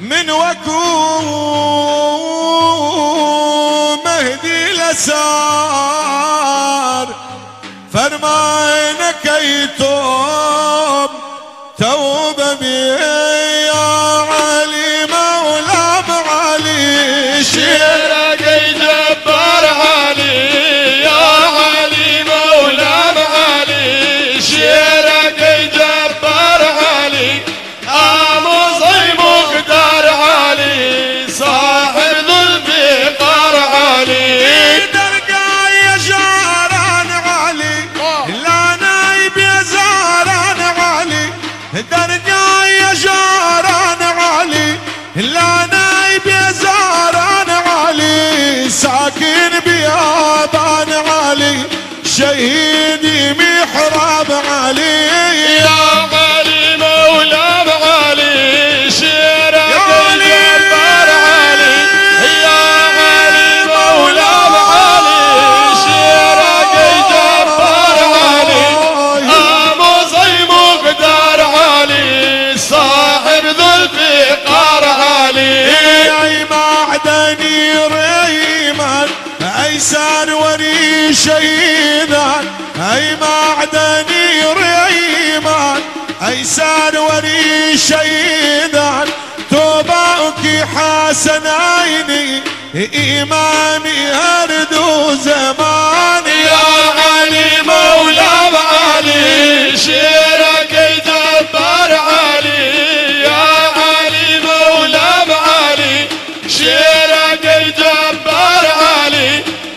من وكو مهدي لسار فرمانك يتوب توبة بي يا علي مولا معالي شيرك جبار علي يا علي مولا معالي شيرك جبار علي مصي مقدار علي صاحب ذو الفقار علي درقا يا جاران علي لا نايب يا زاران علي درقا يا جاران علي لا نايب يا زاران علي ساكن بيابان علي شهيدي محراب علي يا علي مولا معالي شيرك جبار علي يا علي مولا معالي شيرك جبار علي مصي مقدار علي صاحب ذو الفقار علي اي معدني ريمان ايسان وري شهيدان اي معدني ريمان ايسان وري شهيدان توباك حسن عيني ايماني هردو زمان يا علي مولا معالي شيرك جبار علي يا علي مولا معالي شيرك جبار علي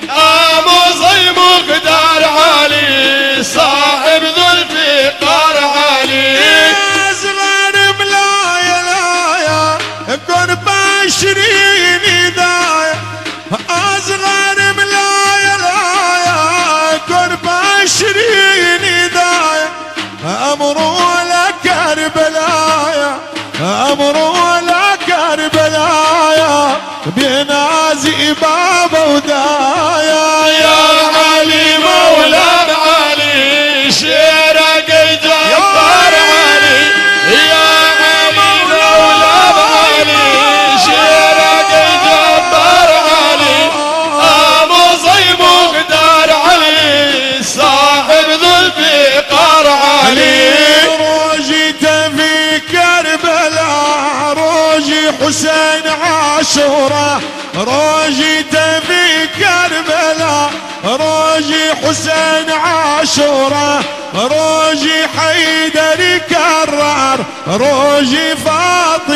مصي مقدار علي صاحب ذو الفقار علي صغار ملايا لايا قرب 20 هدايا اصغر ملايا لايا قرب 20 هدايا امروا لك كربلايا امروا لك كربلايا بنازي بابا ودايا يا علي مولا معالي شيرك جبار علي يا علي مولا معالي شيرك جبار علي مصي مقدار علي صاحب ذو الفقار علي روجيت في كربلاء روجي حسين عاشورة روجيت في كربلاء روجي حسين عاشورة روجي حيدر كرار روجي فاطمة